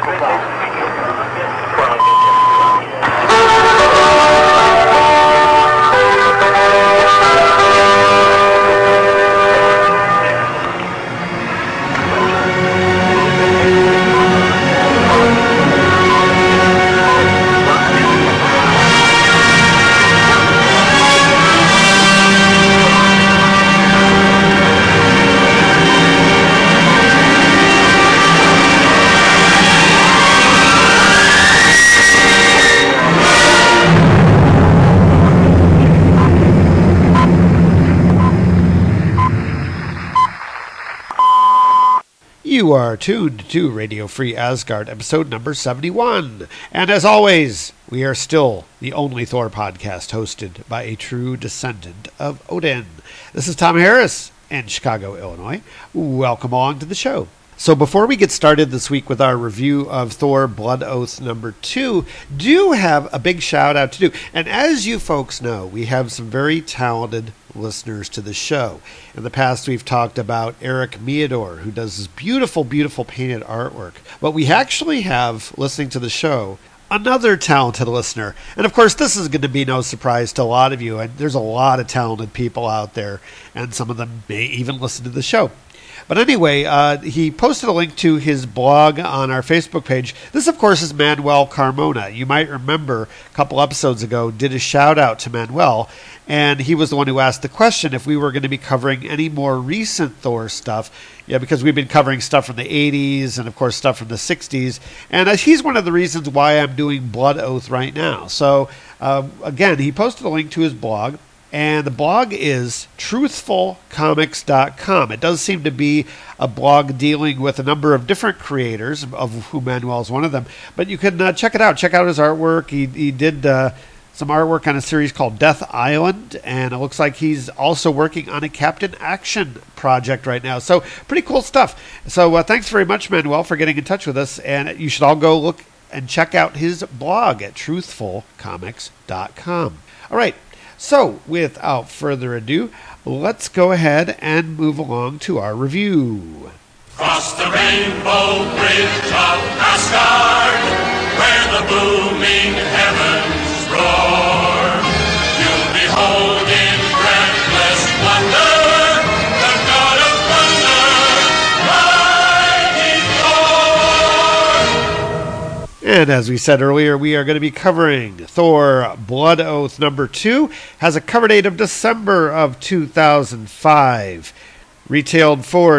You are tuned to Radio Free Asgard, episode number 71. And as always, we are still the only Thor podcast hosted by a true descendant of Odin. This is Tom Harris in Chicago, Illinois. Welcome along to the show. So before we get started this week with our review of Thor Blood Oath number 2, do have a big shout out to do. And as you folks know, we have some very talented listeners to the show. In the past, we've talked about Eric Meador, who does this beautiful, beautiful painted artwork. But we actually have, listening to the show, another talented listener. And of course, this is going to be no surprise to a lot of you. And there's a lot of talented people out there, and some of them may even listen to the show. But anyway, he posted a link to his blog on our Facebook page. This, of course, is Manuel Carmona. You might remember a couple episodes ago, did a shout out to Manuel, and he was the one who asked the question if we were going to be covering any more recent Thor stuff. Yeah, because we've been covering stuff from the 80s and, of course, stuff from the 60s. And he's one of the reasons why I'm doing Blood Oath right now. So, again, he posted a link to his blog. And the blog is truthfulcomics.com. It does seem to be a blog dealing with a number of different creators, of whom Manuel is one of them. But you can check it out. Check out his artwork. He did some artwork on a series called Death Island, and it looks like he's also working on a Captain Action project right now. So pretty cool stuff. So thanks very much, Manuel, for getting in touch with us. And you should all go look and check out his blog at truthfulcomics.com. All right. So, without further ado, let's go ahead and move along to our review. Cross the rainbow bridge of Asgard, where the booming heavens roar. You'll behold in breathless wonder the god of thunder, mighty Thor. And as we said earlier, we are going to be covering Thor Blood Oath number 2. Has a cover date of December of 2005. Retailed for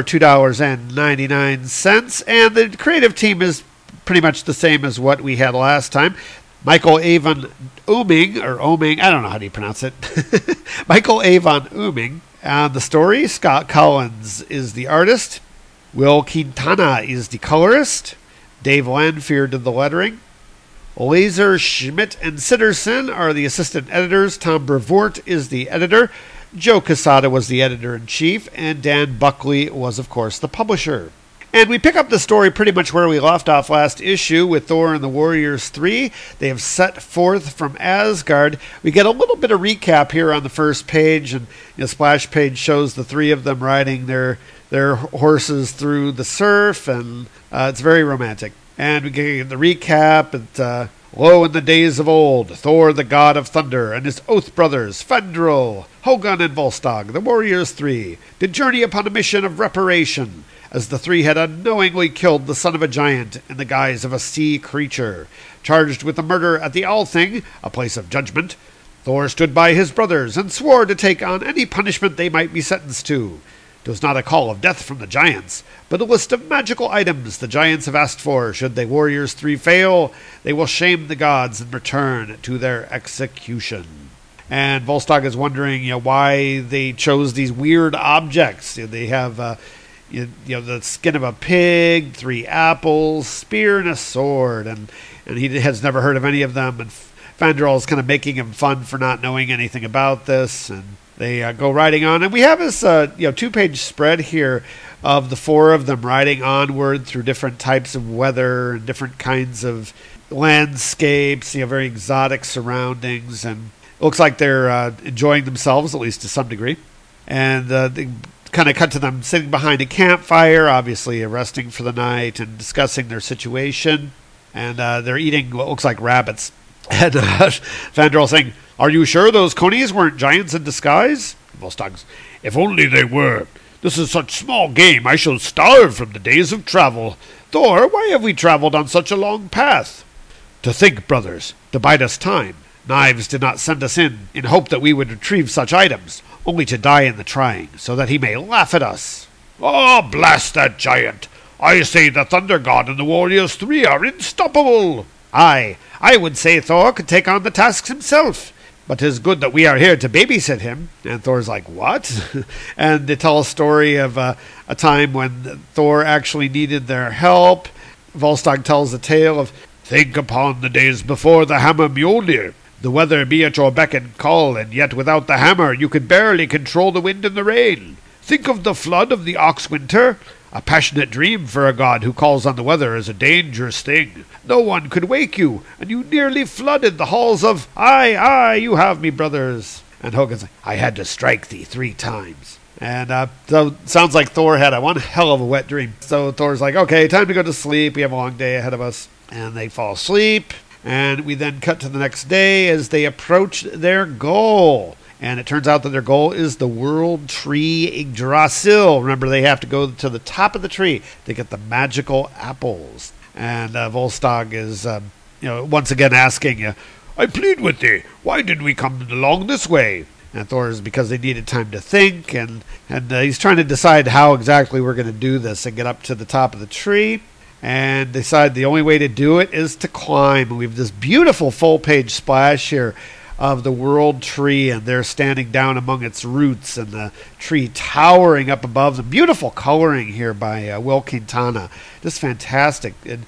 $2.99. And the creative team is pretty much the same as what we had last time. Michael Avon Oeming, I don't know how do you pronounce it. Michael Avon Oeming. And the story, Scott Collins is the artist. Will Quintana is the colorist. Dave Lanfear did the lettering. Laser Schmidt and Sitterson are the assistant editors. Tom Brevoort is the editor. Joe Quesada was the editor-in-chief. And Dan Buckley was, of course, the publisher. And we pick up the story pretty much where we left off last issue with Thor and the Warriors 3. They have set forth from Asgard. We get a little bit of recap here on the first page. And the splash page shows the three of them riding their horses through the surf. And it's very romantic. And we get the recap. Lo, in the days of old, Thor, the god of thunder, and his oath brothers, Fandral, Hogun, and Volstagg, the Warriors 3, did journey upon a mission of reparation, as the three had unknowingly killed the son of a giant in the guise of a sea creature. Charged with the murder at the Althing, a place of judgment, Thor stood by his brothers and swore to take on any punishment they might be sentenced to. It was not a call of death from the giants, but a list of magical items the giants have asked for. Should the Warriors 3 fail, they will shame the gods and return to their execution. And Volstagg is wondering, why they chose these weird objects. They have, the skin of a pig, 3 apples, spear, and a sword. And he has never heard of any of them. And Fandral is kind of making him fun for not knowing anything about this. And they go riding on, and we have this 2-page spread here of the 4 of them riding onward through different types of weather and different kinds of landscapes, very exotic surroundings, and it looks like they're enjoying themselves, at least to some degree. And kind of cut to them sitting behind a campfire, obviously resting for the night and discussing their situation. And they're eating what looks like rabbits. And Fandral saying, "Are you sure those conies weren't giants in disguise?" Volstagg, "If only they were. This is such small game, I shall starve from the days of travel. Thor, why have we travelled on such a long path?" "To think, brothers, to bide us time. Knives did not send us in hope that we would retrieve such items, only to die in the trying, so that he may laugh at us." "Oh, blast that giant! I say the Thunder God and the Warriors 3 are unstoppable." "Aye, I would say Thor could take on the tasks himself. But 'tis good that we are here to babysit him." And Thor's like, "What?" And they tell a story of a time when Thor actually needed their help. Volstagg tells a tale of, "Think upon the days before the hammer Mjolnir. The weather be at your beck and call, and yet without the hammer you could barely control the wind and the rain. Think of the flood of the ox winter. A passionate dream for a god who calls on the weather is a dangerous thing. No one could wake you, and you nearly flooded the halls of... Aye, aye, you have me, brothers." And Hogun's like, "I had to strike thee 3 times. And so sounds like Thor had one hell of a wet dream. So Thor's like, "Okay, time to go to sleep. We have a long day ahead of us." And they fall asleep. And we then cut to the next day as they approach their goal. And it turns out that their goal is the World Tree Yggdrasil. Remember, they have to go to the top of the tree to get the magical apples. And Volstagg is, once again asking, "I plead with thee, why did we come along this way?" And Thor is because they needed time to think. And he's trying to decide how exactly we're going to do this and get up to the top of the tree. And decide the only way to do it is to climb. And we have this beautiful full-page splash here of the world tree, and they're standing down among its roots, and the tree towering up above them. Beautiful coloring here by Will Quintana, just fantastic. And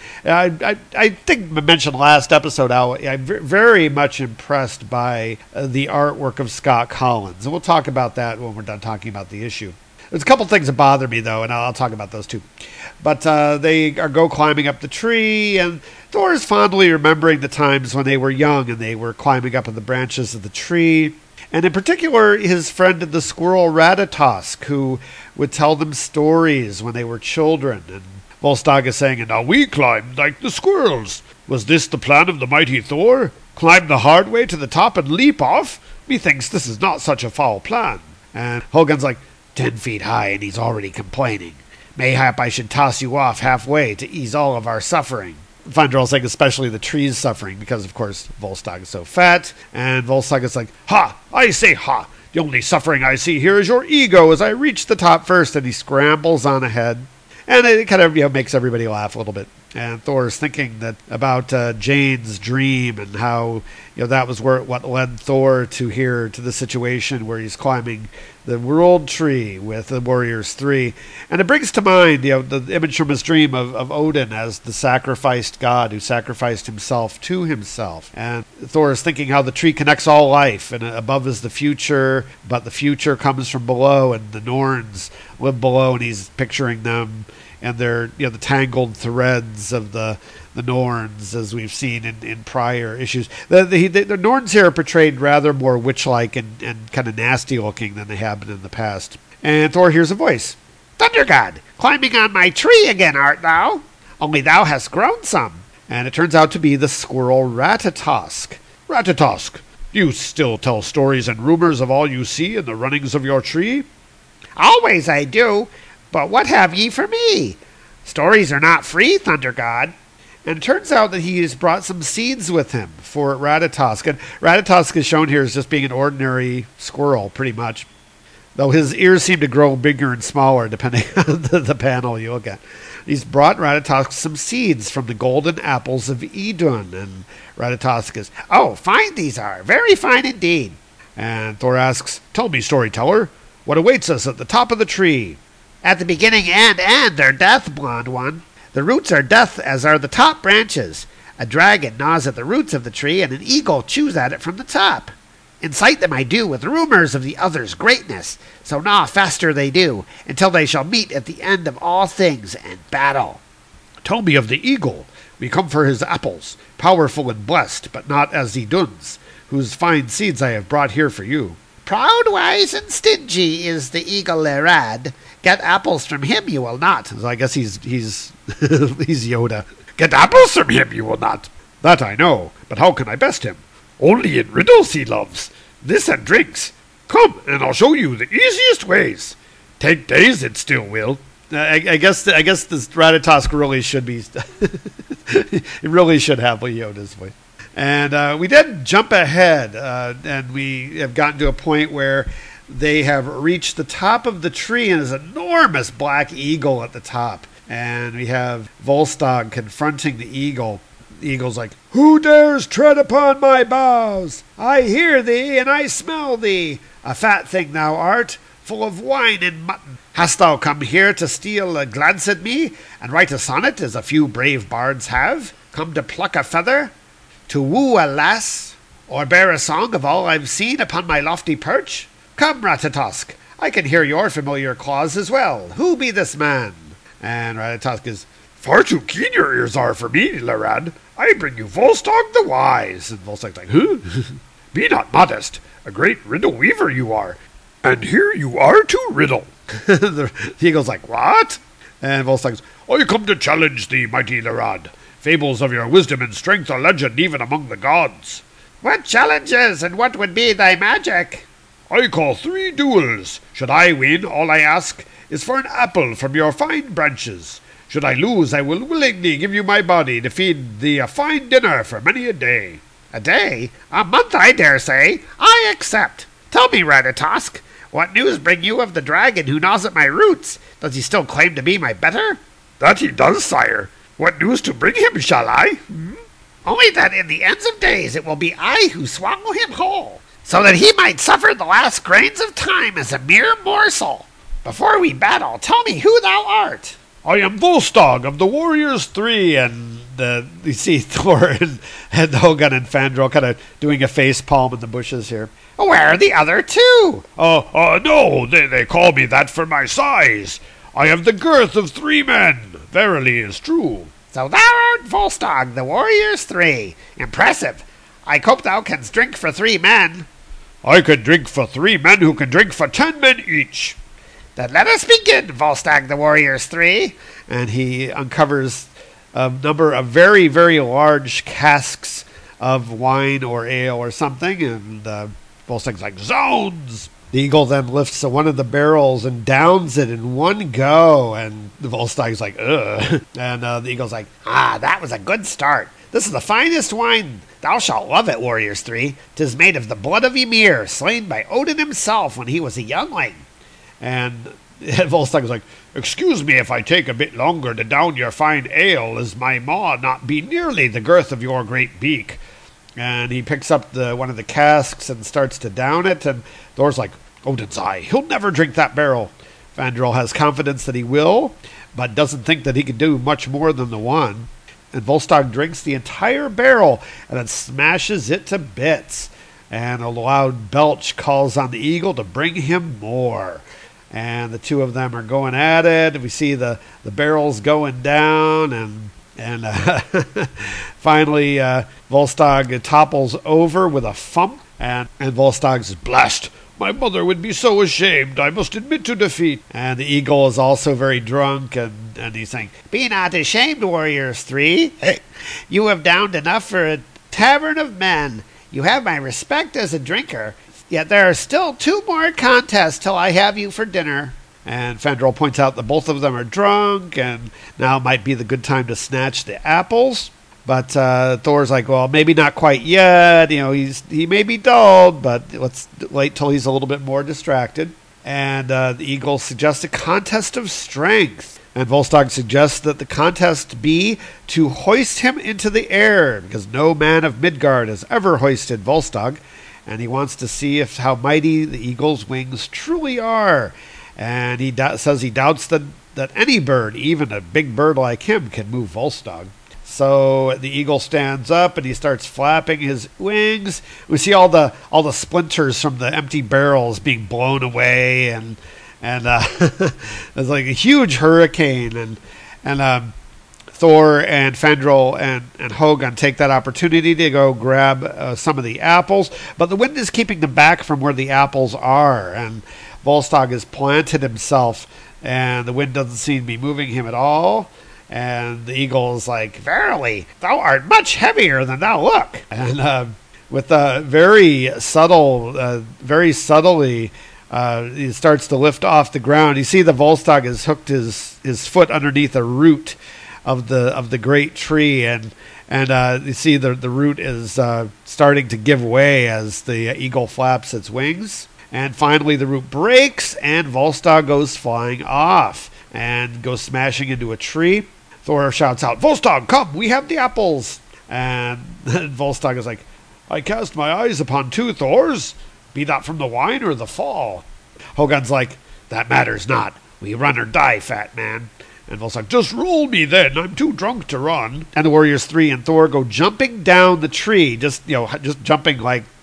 I think I mentioned last episode how I'm very much impressed by the artwork of Scott Collins, and we'll talk about that when we're done talking about the issue. There's a couple things that bother me, though, and I'll talk about those too. But they go climbing up the tree, and Thor is fondly remembering the times when they were young and they were climbing up in the branches of the tree. And in particular, his friend the squirrel Ratatosk, who would tell them stories when they were children. And Volstagg is saying, "And now we climbed like the squirrels. Was this the plan of the mighty Thor? Climb the hard way to the top and leap off? Methinks this is not such a foul plan." And Hogun's like, 10 feet high, and he's already complaining. Mayhap I should toss you off halfway to ease all of our suffering. Fandral's saying especially the tree's suffering, because, of course, Volstagg is so fat. And Volstagg is like, "Ha! I say ha! The only suffering I see here is your ego as I reach the top first." And he scrambles on ahead. And it kind of makes everybody laugh a little bit. And Thor's thinking that about Jane's dream and how that was what led Thor to the situation where he's climbing the world tree with the Warriors 3. And it brings to mind the image from his dream of Odin as the sacrificed god who sacrificed himself to himself. And Thor is thinking how the tree connects all life, and above is the future, but the future comes from below, and the Norns live below, and he's picturing them and they're the tangled threads of the Norns, as we've seen in prior issues. The Norns here are portrayed rather more witch-like and kind of nasty-looking than they have been in the past. And Thor hears a voice. "Thunder God, climbing on my tree again, art thou? Only thou hast grown some." And it turns out to be the squirrel Ratatosk. "Ratatosk, do you still tell stories and rumors of all you see in the runnings of your tree?" "Always I do. But what have ye for me? Stories are not free, Thunder God." And it turns out that he has brought some seeds with him for Ratatosk. And Ratatosk is shown here as just being an ordinary squirrel, pretty much. Though his ears seem to grow bigger and smaller, depending on the panel you look at. He's brought Ratatosk some seeds from the golden apples of Idun. And Ratatosk is, "Oh, fine these are. Very fine indeed." And Thor asks, "Tell me, storyteller, what awaits us at the top of the tree?" "At the beginning and end are death, blond one. The roots are death, as are the top branches. A dragon gnaws at the roots of the tree, and an eagle chews at it from the top. Incite them I do with rumors of the other's greatness, so gnaw faster they do, until they shall meet at the end of all things and battle." "Tell me of the eagle. We come for his apples, powerful and blessed, but not as Idun's, whose fine seeds I have brought here for you." Proud, wise, and stingy is the eagle Lerad. Get apples from him you will not. So I guess he's he's Yoda. Get apples from him you will not. That I know, but how can I best him? Only in riddles he loves. This and drinks. Come, and I'll show you the easiest ways. Take days it still will. I guess this Ratatosk really should be. It really should have Yoda's voice. And we did jump ahead, and we have gotten to a point where they have reached the top of the tree, and there's an enormous black eagle at the top. And we have Volstagg confronting the eagle. The eagle's like, "Who dares tread upon my boughs? I hear thee, and I smell thee. A fat thing thou art, full of wine and mutton. Hast thou come here to steal a glance at me, and write a sonnet, as a few brave bards have? Come to pluck a feather, to woo a lass, or bear a song of all I've seen upon my lofty perch? Come, Ratatosk, I can hear your familiar claws as well. Who be this man?" And Ratatosk is, "Far too keen your ears are for me, Lerad. I bring you Volstagg the Wise." And Volstagg's like, "Who?" "Be not modest. A great riddle weaver you are. And here you are to riddle." The eagle's like, "What?" And Volstagg's, "I come to challenge thee, mighty Lerad. Fables of your wisdom and strength are legend even among the gods." "What challenges, and what would be thy magic?" "I call 3 duels. Should I win, all I ask is for an apple from your fine branches. Should I lose, I will willingly give you my body to feed thee a fine dinner for many a day." "A day? A month, I dare say. I accept. Tell me, Ratatosk, what news bring you of the dragon who gnaws at my roots? Does he still claim to be my better?" "That he does, sire. What news to bring him, shall I?" "Only that in the ends of days it will be I who swallow him whole, so that he might suffer the last grains of time as a mere morsel. Before we battle, tell me who thou art." "I am Volstagg of the Warriors 3, and you see Thor and Hogun and Fandral kind of doing a face palm in the bushes here. "Where are the other 2? No, they call me that for my size. I have the girth of 3 men. Verily is true." "So thou art Volstagg, the Warriors 3. Impressive. I hope thou canst drink for 3 men. "I can drink for 3 men who can drink for 10 men each." "Then let us begin, Volstagg, the Warriors 3. And he uncovers a number of very, very large casks of wine or ale or something, and Volstagg's like, "Zounds!" The eagle then lifts one of the barrels and downs it in one go, and the Volstagg's like, "Ugh." And the eagle's like, That was a good start. This is the finest wine. Thou shalt love it, Warriors 3. 'Tis made of the blood of Ymir, slain by Odin himself when he was a youngling." And Volstagg's like, "Excuse me if I take a bit longer to down your fine ale, as my maw not be nearly the girth of your great beak." And he picks up one of the casks and starts to down it, and Thor's like, "Odin's eye, he'll never drink that barrel." Fandral has confidence that he will, but doesn't think that he can do much more than the one. And Volstagg drinks the entire barrel and then smashes it to bits. And a loud belch calls on the eagle to bring him more. And the 2 of them are going at it. We see the barrels going down, and finally Volstagg topples over with a thump, and Volstagg's "Blast! My mother would be so ashamed, I must admit to defeat." And the eagle is also very drunk, and he's saying, "Be not ashamed, Warriors 3. You have downed enough for a tavern of men. You have my respect as a drinker. Yet there are still 2 more contests till I have you for dinner." And Fandral points out that both of them are drunk, and now might be the good time to snatch the apples. But Thor's like, "Well, maybe not quite yet. You know, he may be dulled, but let's wait till he's a little bit more distracted." And the eagle suggests a contest of strength. And Volstagg suggests that the contest be to hoist him into the air, because no man of Midgard has ever hoisted Volstagg. And he wants to see how mighty the eagle's wings truly are. And he says he doubts that any bird, even a big bird like him, can move Volstagg. So the eagle stands up and he starts flapping his wings. We see all the splinters from the empty barrels being blown away, and there's like a huge hurricane, and Thor and Fandral and Hogun take that opportunity to go grab some of the apples, but the wind is keeping them back from where the apples are, and Volstagg has planted himself, and the wind doesn't seem to be moving him at all. And the eagle is like, "Verily, thou art much heavier than thou look." And with very subtly, he starts to lift off the ground. You see the Volstagg has hooked his foot underneath a root of the great tree, and you see the root is starting to give way as the eagle flaps its wings. And finally, the root breaks, and Volstagg goes flying off and goes smashing into a tree. Thor shouts out, "Volstagg, come, we have the apples." And Volstagg is like, "I cast my eyes upon two Thors, be that from the wine or the fall." Hogun's like, "That matters not. We run or die, fat man." And Volstagg, "Just roll me then. I'm too drunk to run." And the warriors 3 and Thor go jumping down the tree, just jumping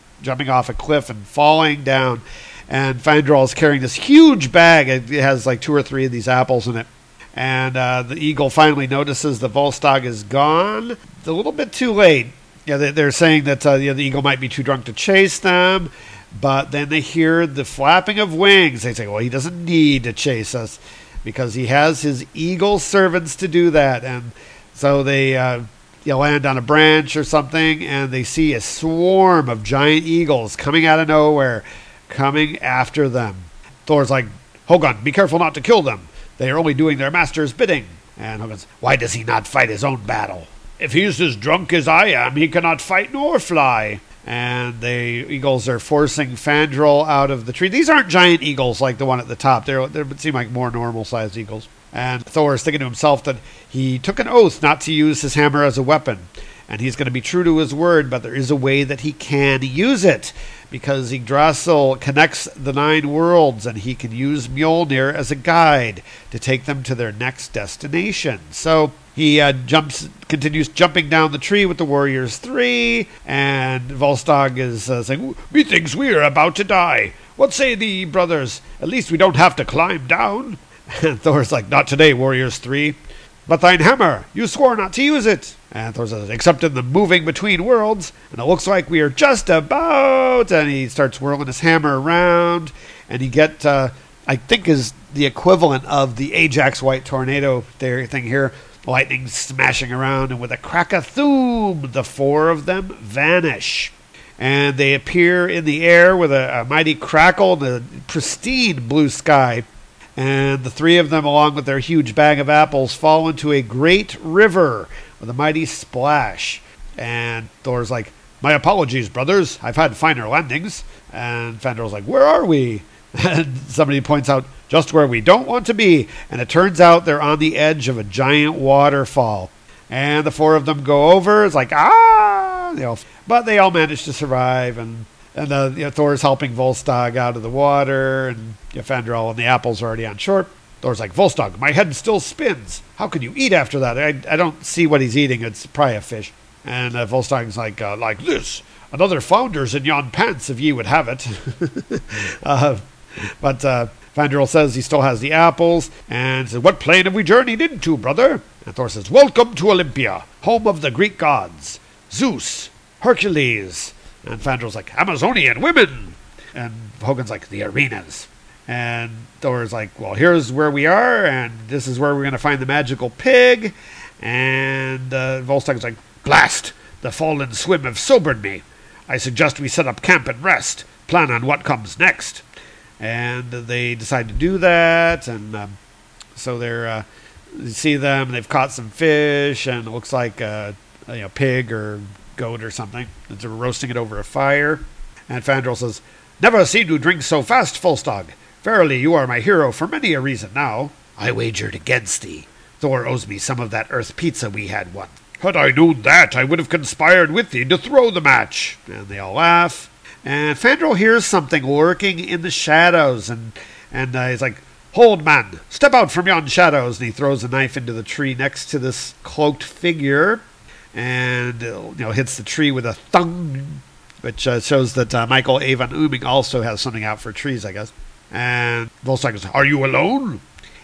off a cliff and falling down. And Fandral is carrying this huge bag. It has like 2 or 3 of these apples in it. And the eagle finally notices the Volstagg is gone. It's a little bit too late. They're saying that the eagle might be too drunk to chase them, but then they hear the flapping of wings. They say, "Well, he doesn't need to chase us because he has his eagle servants to do that." And so they land on a branch or something, and they see a swarm of giant eagles coming out of nowhere, coming after them. Thor's like, "Hogun, be careful not to kill them. They are only doing their master's bidding." And Hogun's, "Why does he not fight his own battle? If he is as drunk as I am, he cannot fight nor fly." And the eagles are forcing Fandral out of the tree. These aren't giant eagles like the one at the top. They seem like more normal-sized eagles. And Thor is thinking to himself that he took an oath not to use his hammer as a weapon. And he's going to be true to his word, but there is a way that he can use it. Because Yggdrasil connects the 9 worlds, and he can use Mjolnir as a guide to take them to their next destination. So he continues jumping down the tree with the warriors 3, and Volstagg is saying, "Methinks we are about to die. What say thee, brothers? At least we don't have to climb down." And Thor's like, "Not today, warriors 3. But thine hammer, you swore not to use it." And Thor says, "Except in the moving between worlds, and it looks like we are just about." And he starts whirling his hammer around, and you get, I think is the equivalent of the Ajax White Tornado thing here, lightning smashing around, and with a crack-a-thoom, the 4 of them vanish. And they appear in the air with a mighty crackle and a pristine blue sky. And the 3 of them, along with their huge bag of apples, fall into a great river with a mighty splash. And Thor's like, "My apologies, brothers. I've had finer landings." And Fandral's like, "Where are we?" And somebody points out, "Just where we don't want to be." And it turns out they're on the edge of a giant waterfall. And the 4 of them go over. It's like, "Ah!" But they all manage to survive. And Thor's helping Volstagg out of the water, and Fandral and the apples are already on shore. Thor's like, "Volstagg, my head still spins. How can you eat after that?" I don't see what he's eating. It's probably a fish. And Volstagg's like this. "Another flounders in yon pants, if ye would have it." But Fandral says he still has the apples, and says, "What plane have we journeyed into, brother?" And Thor says, "Welcome to Olympia, home of the Greek gods. Zeus, Hercules." And Fandral's like, "Amazonian women." And Hogun's like, "The arenas." And Thor's like, "Well, here's where we are, and this is where we're going to find the magical pig." And Volstagg's like, "Blast! The fallen swim have sobered me. I suggest we set up camp and rest. Plan on what comes next." And they decide to do that. And so you see them. They've caught some fish, and it looks like a pig or goat or something. They're roasting it over a fire. And Fandral says, "Never seen you drink so fast, Volstagg. Verily, you are my hero for many a reason now." "I wagered against thee. Thor owes me some of that earth pizza we had once." "Had I known that, I would have conspired with thee to throw the match." And they all laugh. And Fandral hears something lurking in the shadows, and he's like, "Hold, man, step out from yon shadows." And he throws a knife into the tree next to this cloaked figure, and hits the tree with a thung, which shows that Michael Avon Ooming also has something out for trees, I guess. And Volstagg goes, "Are you alone?"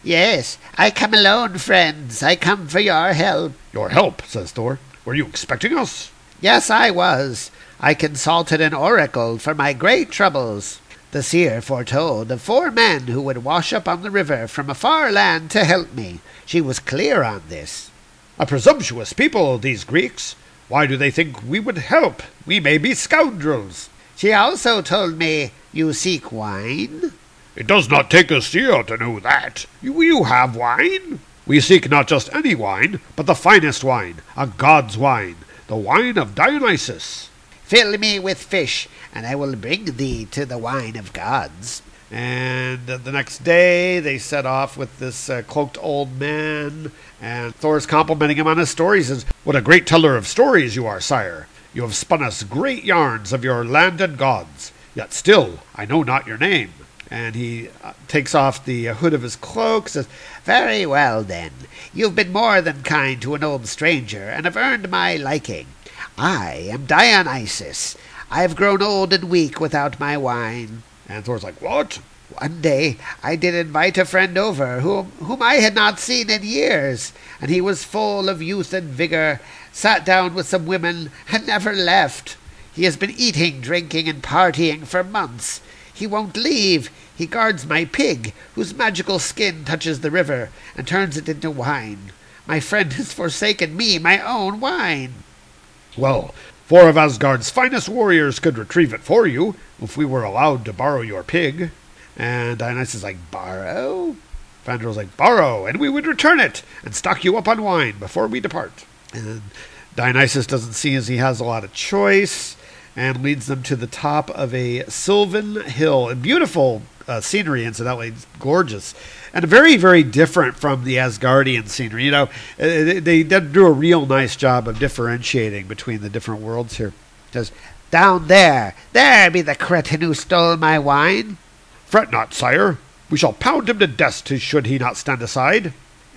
Yes, I come alone, friends. I come for your help. Your help, says Thor. Were you expecting us? Yes, I was. I consulted an oracle for my great troubles. The seer foretold of 4 men who would wash up on the river from a far land to help me. She was clear on this. A presumptuous people, these Greeks. Why do they think we would help? We may be scoundrels. She also told me you seek wine. It does not take a seer to know that. You have wine? We seek not just any wine, but the finest wine, a god's wine, the wine of Dionysus. Fill me with fish, and I will bring thee to the wine of gods. And the next day they set off with this cloaked old man, and Thor's complimenting him on his stories. He says, What a great teller of stories you are, sire. You have spun us great yarns of your land and gods. Yet still I know not your name. And he takes off the hood of his cloak, says, Very well, then. You've been more than kind to an old stranger, and have earned my liking. I am Dionysus. I have grown old and weak without my wine. And Thor's like, What? One day I did invite a friend over, whom I had not seen in years, and he was full of youth and vigor, sat down with some women, and never left. He has been eating, drinking, and partying for months. He won't leave. He guards my pig, whose magical skin touches the river, and turns it into wine. My friend has forsaken me, my own wine. Well, 4 of Asgard's finest warriors could retrieve it for you, if we were allowed to borrow your pig. And Dionysus is like, Borrow? Fandral's like, Borrow, and we would return it, and stock you up on wine before we depart. And Dionysus doesn't see as he has a lot of choice, and leads them to the top of a sylvan hill. And beautiful scenery, incidentally. It's gorgeous. And very, very different from the Asgardian scenery. You know, they did do a real nice job of differentiating between the different worlds here. It says, Down there be the cretin who stole my wine. Fret not, sire. We shall pound him to death should he not stand aside.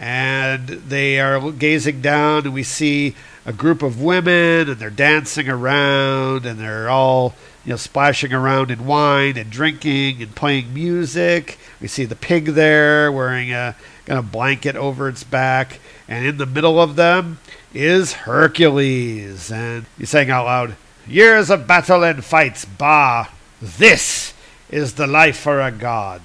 And they are gazing down, and we see a group of women, and they're dancing around, and they're all, splashing around in wine and drinking and playing music. We see the pig there wearing a kind of blanket over its back, and in the middle of them is Hercules. And he's saying out loud, Years of battle and fights, bah! This is the life for a god.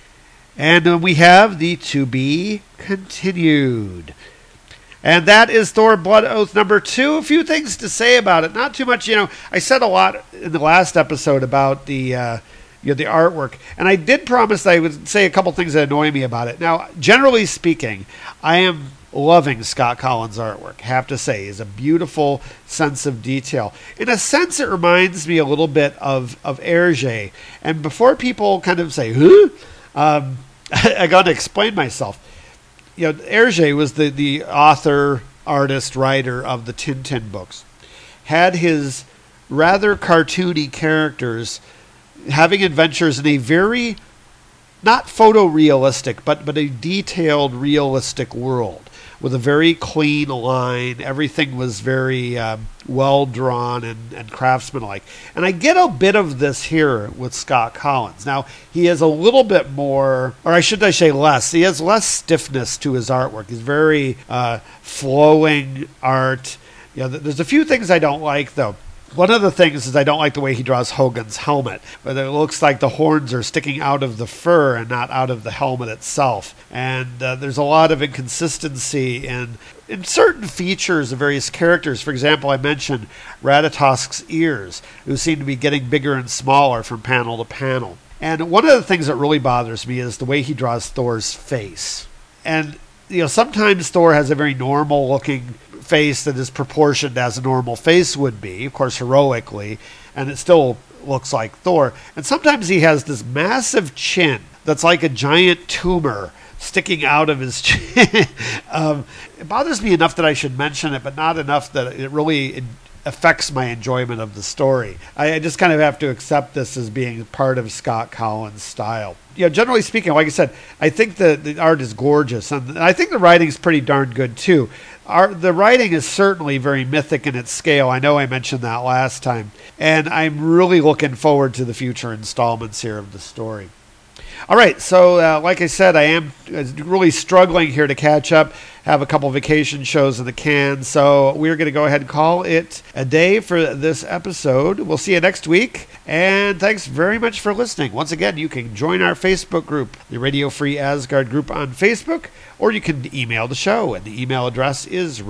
And we have the to be continued. And that is Thor Blood Oath number 2. A few things to say about it. Not too much, I said a lot in the last episode about the artwork. And I did promise that I would say a couple things that annoy me about it. Now, generally speaking, I am loving Scott Kolins' artwork. Have to say, is a beautiful sense of detail. In a sense, it reminds me a little bit of Hergé. And before people kind of say, huh? I got to explain myself. Hergé was the author, artist, writer of the Tintin books. Had his rather cartoony characters having adventures in a very, not photorealistic, but a detailed, realistic world with a very clean line. Everything was very well drawn and craftsmanlike. And I get a bit of this here with Scott Kolins. Now, he has a little bit more, or I should say less. He has less stiffness to his artwork. He's very flowing art. There's a few things I don't like, though. One of the things is I don't like the way he draws Hogun's helmet, where it looks like the horns are sticking out of the fur and not out of the helmet itself. And there's a lot of inconsistency in certain features of various characters. For example, I mentioned Ratatosk's ears, who seem to be getting bigger and smaller from panel to panel. And one of the things that really bothers me is the way he draws Thor's face. And sometimes Thor has a very normal-looking face that is proportioned as a normal face would be, of course, heroically, and it still looks like Thor. And sometimes he has this massive chin that's like a giant tumor sticking out of his chin. It bothers me enough that I should mention it, but not enough that it really affects my enjoyment of the story. I just kind of have to accept this as being part of Scott Kolins' style. Generally speaking, like I said, I think the art is gorgeous, and I think the writing is pretty darn good too. The writing is certainly very mythic in its scale. I know I mentioned that last time, and I'm really looking forward to the future installments here of the story. All right, so like I said, I am really struggling here to catch up. Have a couple vacation shows in the can, so we're going to go ahead and call it a day for this episode. We'll see you next week, and thanks very much for listening. Once again, you can join our Facebook group, the Radio Free Asgard group on Facebook, or you can email the show, and the email address is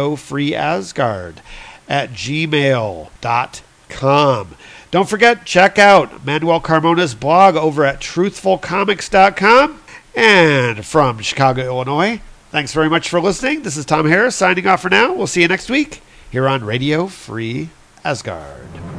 radiofreeasgard@gmail.com. Don't forget, check out Manuel Carmona's blog over at truthfulcomics.com. And from Chicago, Illinois, thanks very much for listening. This is Tom Harris signing off for now. We'll see you next week here on Radio Free Asgard.